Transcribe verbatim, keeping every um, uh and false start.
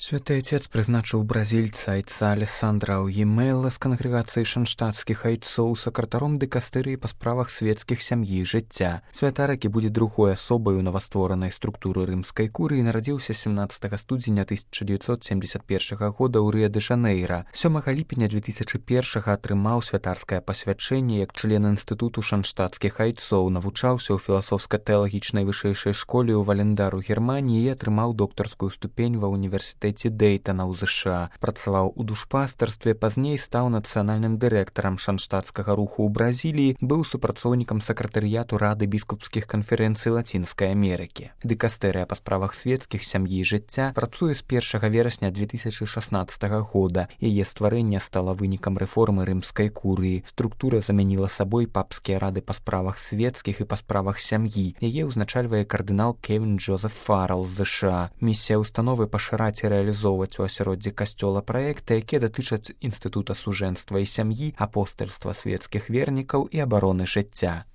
Святы Отец прызначыў бразільца айца Алессандра Угімэла з кангрэгацыі шанштатскіх айцоў сакратаром дыкастэрыі па справах свецкіх сям'і і жыцця. Святар, які будзе другой асобай у новастворанай структуры рымскай курыі, нарадзіўся сямнаццатага студзеня тысяча дзевяцьсот семьдесят першага года ў Рыа-дэ-Жанэйра. сёмага ліпеня две тысячы першага атрымаў святарскае пасвячэнне як член інстытуту шанштатскіх айцоў, навучаўся ў філасофска-тэалагічнай вышэйшай школе ў Валендару, Германіі і атрымаў доктарскую ступень ва ўніверсітэце Дэйтана ў ЗША. Працаваў у душпастарстве, пазней стаў нацыянальным дырэктарам шанштатскага руху ў Бразіліі, быў супрацоўнікам сакратарыяту Рады біскупскіх канферэнцый Лацінскай Амерыкі. Дыкастэрыя па справах свецкіх сям'і і жыцця працуе з першага верасня две тысячы шаснаццатага года. Яе стварэнне стала вынікам рэформы рымскай курыі. Структура замяніла сабой папскія рады па справах свецкіх і па справах сям'і. Яе ўзначальвае кардынал Кевін Джозеф Фаррелл з ЗША. Місія ўстановы пашыраць і рэалізоўваць у асяроддзі касцёла праекты, якія датычаць інстытута сужэнства і сям'і, апостальства свецкіх вернікаў і абароны жыцця.